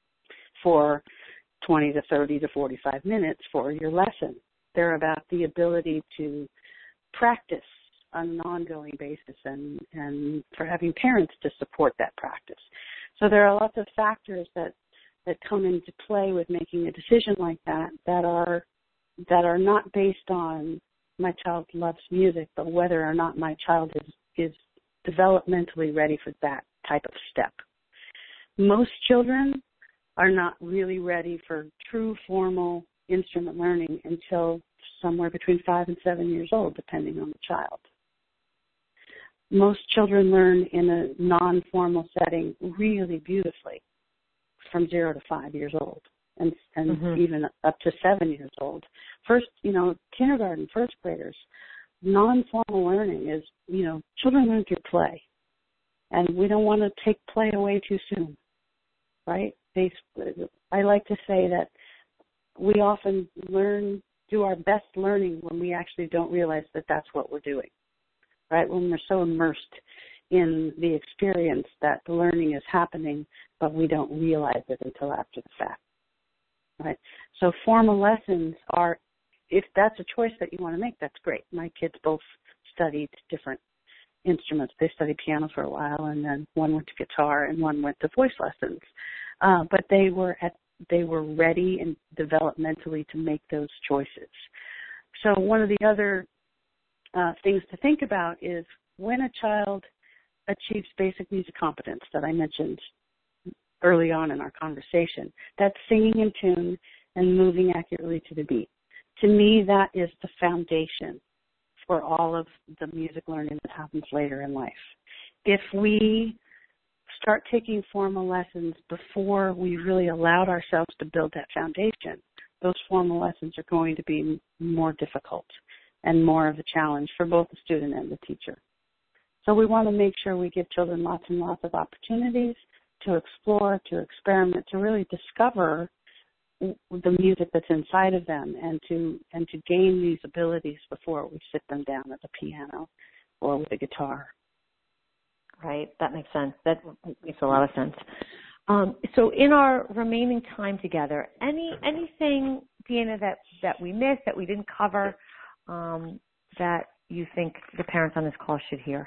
[SPEAKER 2] for twenty to thirty to forty-five minutes for your lesson. They're about the ability to practice on an ongoing basis and, and for having parents to support that practice. So there are lots of factors that, that come into play with making a decision like that that are that are not based on my child loves music, but whether or not my child is, is developmentally ready for that type of step. Most children are not really ready for true formal instrument learning until somewhere between five and seven years old, depending on the child. Most children learn in a non-formal setting really beautifully from zero to five years old. and, and mm-hmm. even up to seven years old. First, you know, kindergarten, first graders, non-formal learning is, you know, children learn through play. And we don't want to take play away too soon, right? They, I like to say that we often learn, do our best learning when we actually don't realize that that's what we're doing, right? When we're so immersed in the experience that the learning is happening, but we don't realize it until after the fact, right? So formal lessons are, if that's a choice that you want to make, that's great. My kids both studied different instruments. They studied piano for a while, and then one went to guitar and one went to voice lessons. Uh, but they were at they were ready and developmentally to make those choices. So one of the other uh, things to think about is when a child achieves basic music competence that I mentioned early on in our conversation. That's singing in tune and moving accurately to the beat. To me, that is the foundation for all of the music learning that happens later in life. If we start taking formal lessons before we really allowed ourselves to build that foundation, those formal lessons are going to be more difficult and more of a challenge for both the student and the teacher. So we want to make sure we give children lots and lots of opportunities to explore, to experiment, to really discover the music that's inside of them and to and to gain these abilities before we sit them down at the piano or with a guitar.
[SPEAKER 1] Right, that makes sense. That makes a lot of sense. Um, so in our remaining time together, any anything, Deanna, that, that we missed, that we didn't cover, um, that you think the parents on this call should hear?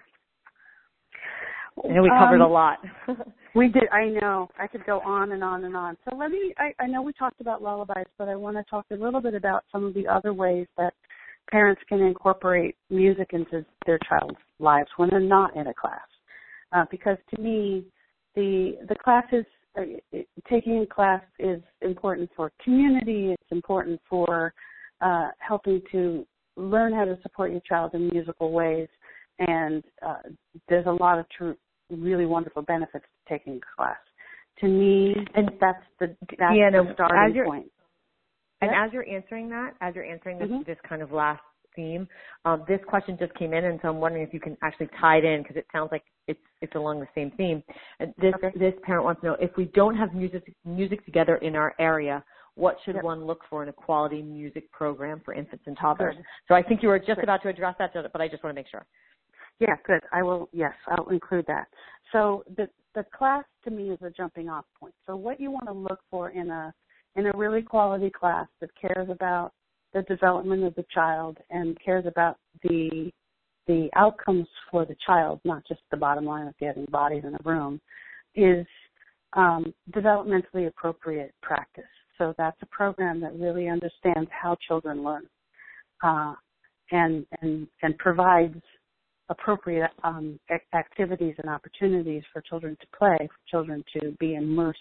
[SPEAKER 1] I know we covered um, a lot.
[SPEAKER 2] We did. I know. I could go on and on and on. So let me, I, I know we talked about lullabies, but I want to talk a little bit about some of the other ways that parents can incorporate music into their child's lives when they're not in a class. Uh, because to me, the the class is, uh, it, taking a class is important for community. It's important for uh, helping to learn how to support your child in musical ways. And uh, there's a lot of true, really wonderful benefits to taking a class. To me, and that's the that's
[SPEAKER 1] Deanna,
[SPEAKER 2] the starting point.
[SPEAKER 1] And
[SPEAKER 2] yeah?
[SPEAKER 1] as you're answering that, as you're answering this,
[SPEAKER 2] mm-hmm.
[SPEAKER 1] this kind of last theme, um, this question just came in, and so I'm wondering if you can actually tie it in because it sounds like it's it's along the same theme. And this
[SPEAKER 2] okay.
[SPEAKER 1] this parent wants to know, if we don't have music music together in our area, what should
[SPEAKER 2] yep.
[SPEAKER 1] one look for in a quality music program for infants and toddlers?
[SPEAKER 2] Good.
[SPEAKER 1] So I think you were just
[SPEAKER 2] Good.
[SPEAKER 1] about to address that, but I just want to make sure.
[SPEAKER 2] Yeah, good. I will, yes, I'll include that. So the the class to me is a jumping off point. So what you want to look for in a in a really quality class that cares about the development of the child and cares about the the outcomes for the child, not just the bottom line of getting bodies in a room, is um, developmentally appropriate practice. So that's a program that really understands how children learn uh, and and and provides appropriate um, activities and opportunities for children to play, for children to be immersed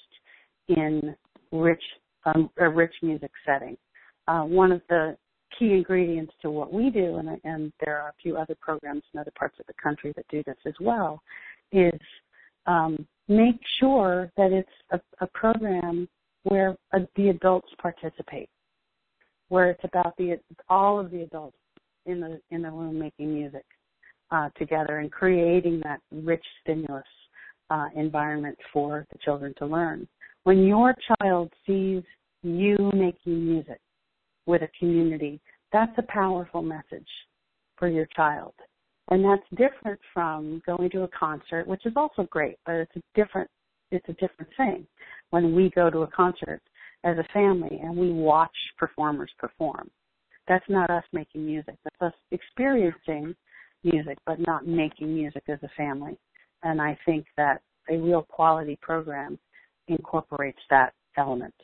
[SPEAKER 2] in rich, um, a rich music setting. Uh, one of the key ingredients to what we do, and, and there are a few other programs in other parts of the country that do this as well, is um, make sure that it's a, a program where uh, the adults participate, where it's about the all of the adults in the in the room making music. Uh, together and creating that rich stimulus uh, environment for the children to learn. When your child sees you making music with a community, that's a powerful message for your child. And that's different from going to a concert, which is also great, but it's a different it's a different thing when we go to a concert as a family and we watch performers perform. That's not us making music. That's us experiencing music, but not making music as a family. And I think that a real quality program incorporates that element.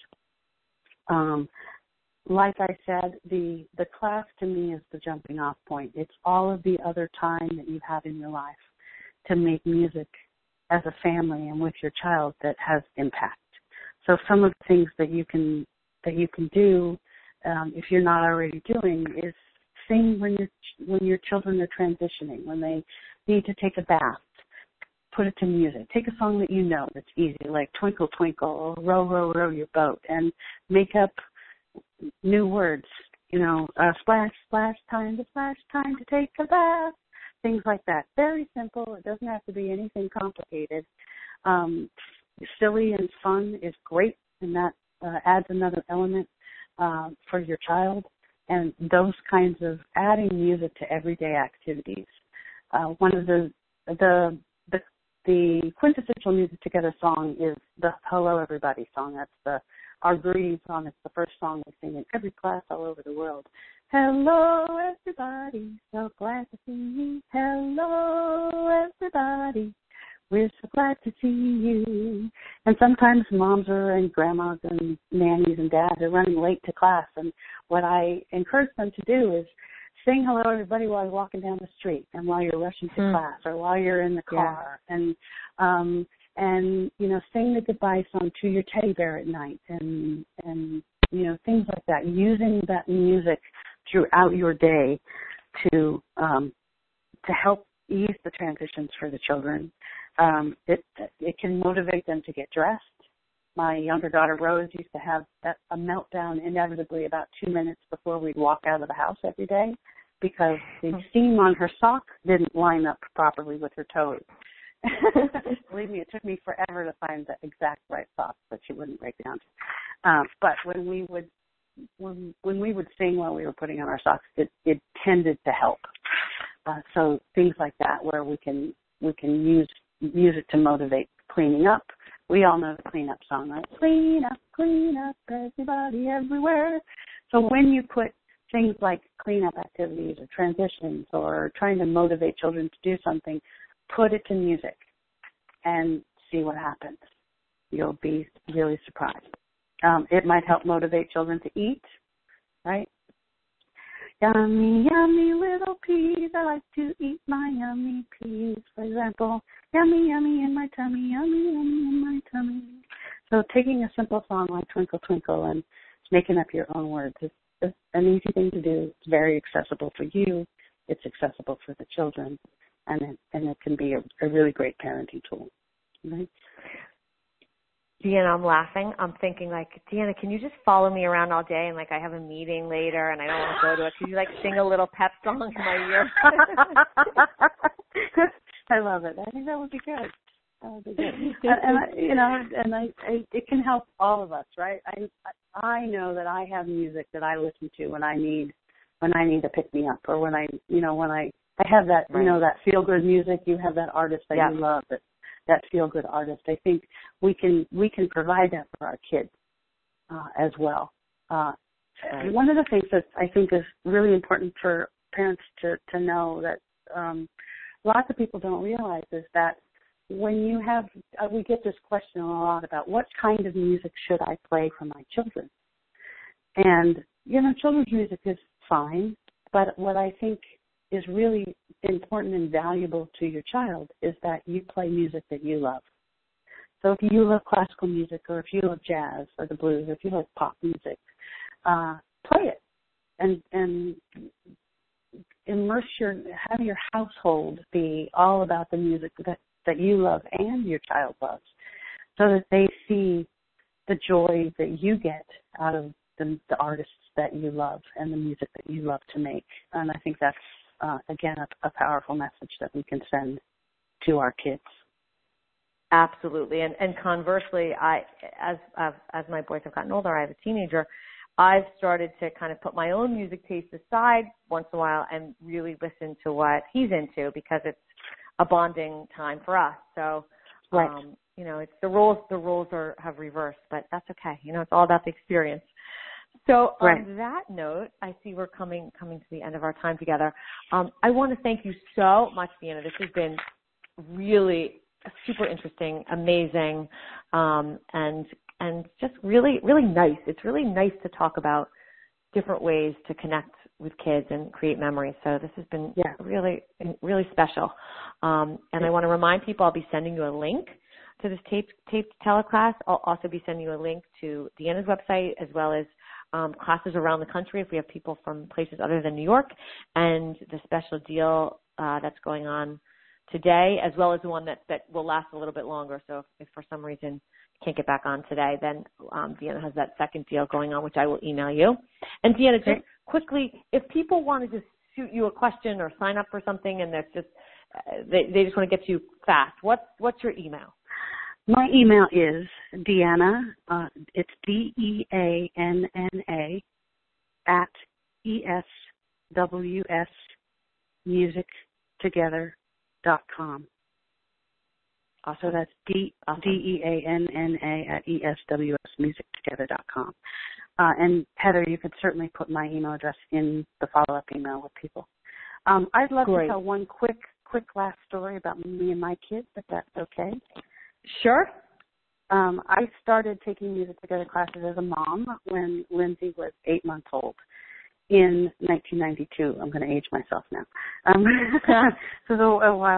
[SPEAKER 2] Um, like I said, the, the class to me is the jumping off point. It's all of the other time that you have in your life to make music as a family and with your child that has impact. So some of the things that you can that you can do, um, if you're not already doing, is sing when your when your children are transitioning, when they need to take a bath. Put it to music. Take a song that you know that's easy, like Twinkle Twinkle or Row Row Row Your Boat, and make up new words. You know, uh, splash splash time to splash time to take a bath. Things like that. Very simple. It doesn't have to be anything complicated. Um, silly and fun is great, and that uh, adds another element uh, for your child. And those kinds of adding music to everyday activities. Uh, one of the, the the the quintessential Music Together song is the Hello Everybody song. That's the our greeting song. It's the first song we sing in every class all over the world. Hello everybody, so glad to see you. Hello everybody, we're so glad to see you. And sometimes moms are and grandmas and nannies and dads are running late to class. And what I encourage them to do is sing hello everybody while you're walking down the street and while you're rushing to mm. class or while you're in the car. Yeah. And um, and, you know, sing the goodbye song to your teddy bear at night and, and, you know, things like that, using that music throughout your day to, um, to help ease the transitions for the children. Um, it, it can motivate them to get dressed. My younger daughter, Rose, used to have a meltdown inevitably about two minutes before we'd walk out of the house every day because the seam on her sock didn't line up properly with her toes. Believe me, it took me forever to find the exact right sock that she wouldn't break down. Um, but when we would when when we would sing while we were putting on our socks, it, it tended to help. Uh, so things like that, where we can we can use use it to motivate cleaning up. We all know the cleanup song, right? Clean up, clean up, everybody, everywhere. So when you put things like cleanup activities or transitions or trying to motivate children to do something, put it to music and see what happens. You'll be really surprised. Um, it might help motivate children to eat, right? Yummy, yummy little peas, I like to eat my yummy peas, for example. Yummy, yummy in my tummy, yummy, yummy in my tummy. So taking a simple song like Twinkle, Twinkle and making up your own words is, is an easy thing to do. It's very accessible for you. It's accessible for the children. And it, and it can be a, a really great parenting tool. Right?
[SPEAKER 1] Deanna, I'm laughing. I'm thinking, like, Deanna, can you just follow me around all day? And, like, I have a meeting later and I don't want to go to it. Could you, like, sing a little pep song in my ear?
[SPEAKER 2] I love it. I think that would be good. That would be good. and, and I, you know, and I, I, it can help all of us, right? I, I know that I have music that I listen to when I need, when I need to pick me up, or when I, you know, when I, I have that, right. you know, that feel good music. You have that artist that yeah. you love, that, that feel good artist. I think we can, we can provide that for our kids uh, as well. Uh, right. One of the things that I think is really important for parents to, to know that um, lots of people don't realize is that when you have, uh, we get this question a lot about what kind of music should I play for my children? And, you know, children's music is fine, but what I think is really important and valuable to your child is that you play music that you love. So if you love classical music, or if you love jazz or the blues, or if you love pop music, uh, play it and and immerse your, have your household be all about the music that, that you love and your child loves, so that they see the joy that you get out of the, the artists that you love and the music that you love to make. And I think that's Uh, again, a, a powerful message that we can send to our kids.
[SPEAKER 1] Absolutely. And, and conversely, I, as, as, as my boys have gotten older, I have a teenager, I've started to kind of put my own music taste aside once in a while and really listen to what he's into, because it's a bonding time for us. So,
[SPEAKER 2] right.
[SPEAKER 1] um, you know, it's the roles, the roles are, have reversed, but that's okay. You know, it's all about the experience. So
[SPEAKER 2] right.
[SPEAKER 1] on that note, I see we're coming coming to the end of our time together. Um, I want to thank you so much, Deanna. This has been really super interesting, amazing, um, and and just really, really nice. It's really nice to talk about different ways to connect with kids and create memories. So this has been
[SPEAKER 2] yeah.
[SPEAKER 1] really, really special. Um, and I want to remind people I'll be sending you a link to this taped, taped teleclass. I'll also be sending you a link to Deanna's website, as well as um, classes around the country if we have people from places other than New York, and the special deal uh, that's going on today, as well as the one that, that will last a little bit longer. So if, if for some reason you can't get back on today, then um, Deanna has that second deal going on, which I will email you. And Deanna, just quickly, if people wanted to shoot you a question or sign up for something, and that's just uh, they, they just want to get to you fast, what's what's your email?
[SPEAKER 2] My email is Deanna, uh, it's D E A N N A, at E S W S music together dot com.
[SPEAKER 1] Awesome.
[SPEAKER 2] So that's D,
[SPEAKER 1] awesome.
[SPEAKER 2] D E A N N A at E S W S music together dot com. Uh, and Heather, you could certainly put my email address in the follow-up email with people. Um, I'd love
[SPEAKER 1] Great.
[SPEAKER 2] to tell one quick, quick last story about me and my kids, if that's okay.
[SPEAKER 1] Sure.
[SPEAKER 2] Um, I started taking music together classes as a mom when Lindsay was eight months old in nineteen ninety-two. I'm going to age myself now. Um, so it was a, a while ago.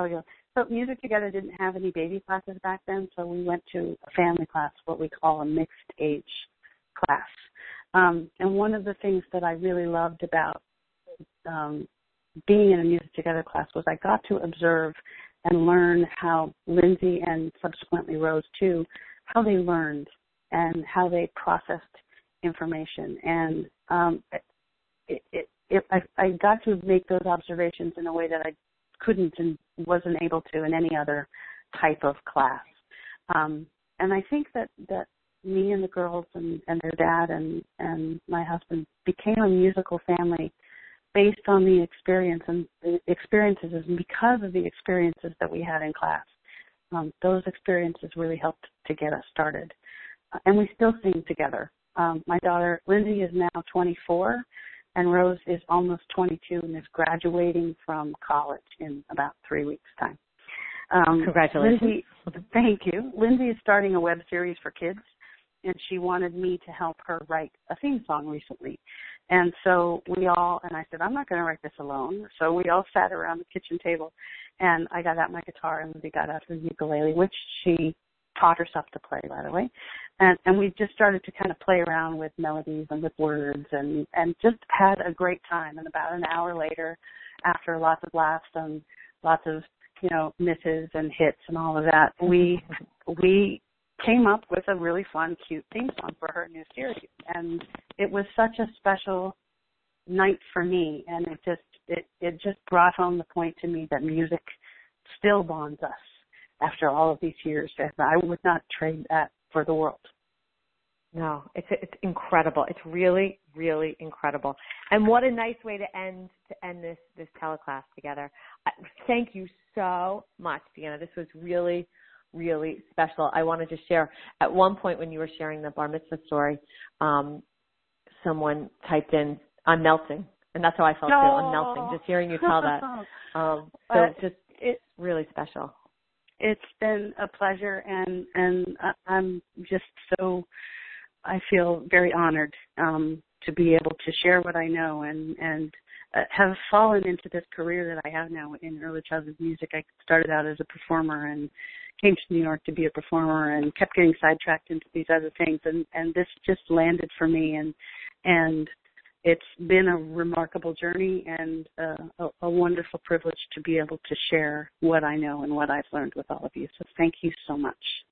[SPEAKER 2] So Music Together didn't have any baby classes back then, so we went to a family class, what we call a mixed age class. Um, and one of the things that I really loved about um, being in a Music Together class was I got to observe and learn how Lindsay and subsequently Rose too, how they learned and how they processed information. And um, it, it, it, I, I got to make those observations in a way that I couldn't and wasn't able to in any other type of class. Um, and I think that, that me and the girls and, and their dad and, and my husband became a musical family based on the experience and the experiences and because of the experiences that we had in class. Um, those experiences really helped to get us started. Uh, and we still sing together. Um, my daughter, Lindsay, is now twenty-four, and Rose is almost twenty-two and is graduating from college in about three weeks' time. Um,
[SPEAKER 1] Congratulations.
[SPEAKER 2] Lindsay, thank you. Lindsay is starting a web series for kids, and she wanted me to help her write a theme song recently. And so we all, and I said, I'm not going to write this alone. So we all sat around the kitchen table, and I got out my guitar, and Lindsay got out her ukulele, which she taught herself to play, by the way. And, and we just started to kind of play around with melodies and with words and, and just had a great time. And about an hour later, after lots of laughs and lots of, you know, misses and hits and all of that, we we came up with a really fun, cute theme song for her new series. And it was such a special night for me, and it just it, it just brought home the point to me that music still bonds us after all of these years. And I would not trade that for the world.
[SPEAKER 1] No, it's it's incredible. It's really, really incredible. And what a nice way to end to end this this teleclass together. I, thank you so much, Deanna. This was really, really special. I wanted to share, at one point when you were sharing the bar mitzvah story, um, someone typed in, I'm melting. And that's how I felt,
[SPEAKER 2] no.
[SPEAKER 1] too. I'm melting, just hearing you tell that. Um, so
[SPEAKER 2] but
[SPEAKER 1] just
[SPEAKER 2] it,
[SPEAKER 1] really special.
[SPEAKER 2] It's been a pleasure, and, and I'm just so, I feel very honored um, to be able to share what I know and, and uh, have fallen into this career that I have now in early childhood music. I started out as a performer and came to New York to be a performer and kept getting sidetracked into these other things, and, and this just landed for me, and and it's been a remarkable journey and uh, a, a wonderful privilege to be able to share what I know and what I've learned with all of you. So thank you so much.